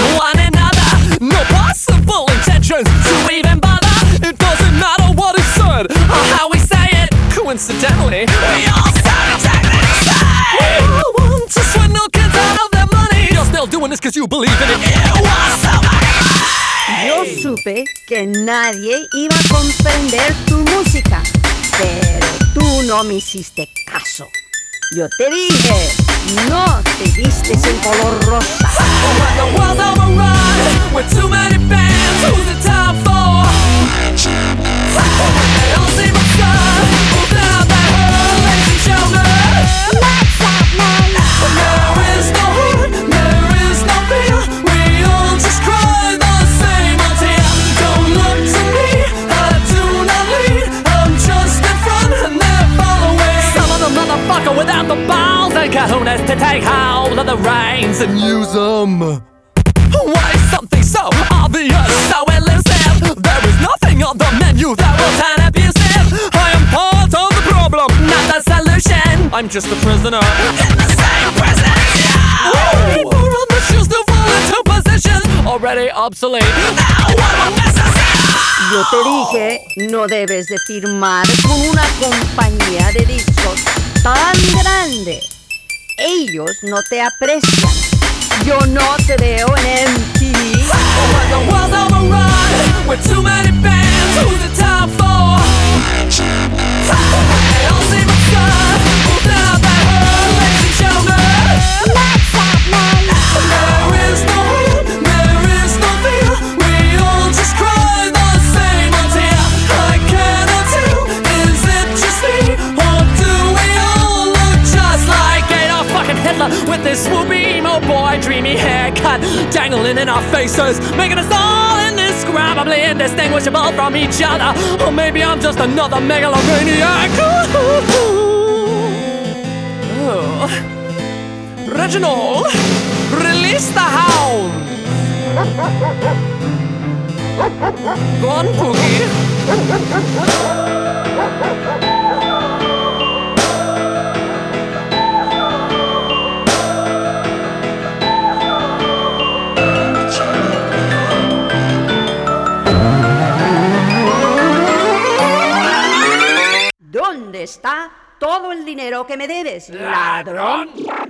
one another. No possible intentions to even bother. It doesn't matter what is said or how we say it. Coincidentally, we all sound exactly the same. We all want to swindle kids out of their money. You're still doing this cause you believe in it. It was so Yo supe que nadie iba a comprender tu música, pero tú no me hiciste caso. Yo te dije, no te vistes en color rosa. When the world's overrun with too many bands, who's it time for? They all seem absurd without that hurt, ladies and gentlemen. Let's have night. There is no hurt, there is no fear. We all just cry the same old tear. Don't look to me, I do not lead. I'm just in front and they're following. Some of the motherfucker without the balls and kahunas to take hold of the reins and use them. Why is something so obvious, so elusive? There is nothing on the menu that will turn abusive. I am part of the problem, not the solution. I'm just a prisoner in the same prison. People on the shoes to fall into position already obsolete. Now what will necessary? Yo te dije, no debes de firmar con una compañía de discos tan grande. Ellos no te aprecian. Yo no te veo en MTV. When the world's overrun with too many bands, who's it time for? They all seem absurd without that hurt, ladies and gentlemen. Let's have night. There is no hope, there is no fear. We all just cry the same old tear. I cannot tell, is it just me, or do we all look just like Adolf fucking Hitler with this swoopy emo boy dreamy haircut dangling in our faces, making us all indescribably indistinguishable from each other? Or maybe I'm just another megalomaniac. Oh. Reginald, release the hound. Go on, Pookie. ¿Dónde está todo el dinero que me debes, ladrón?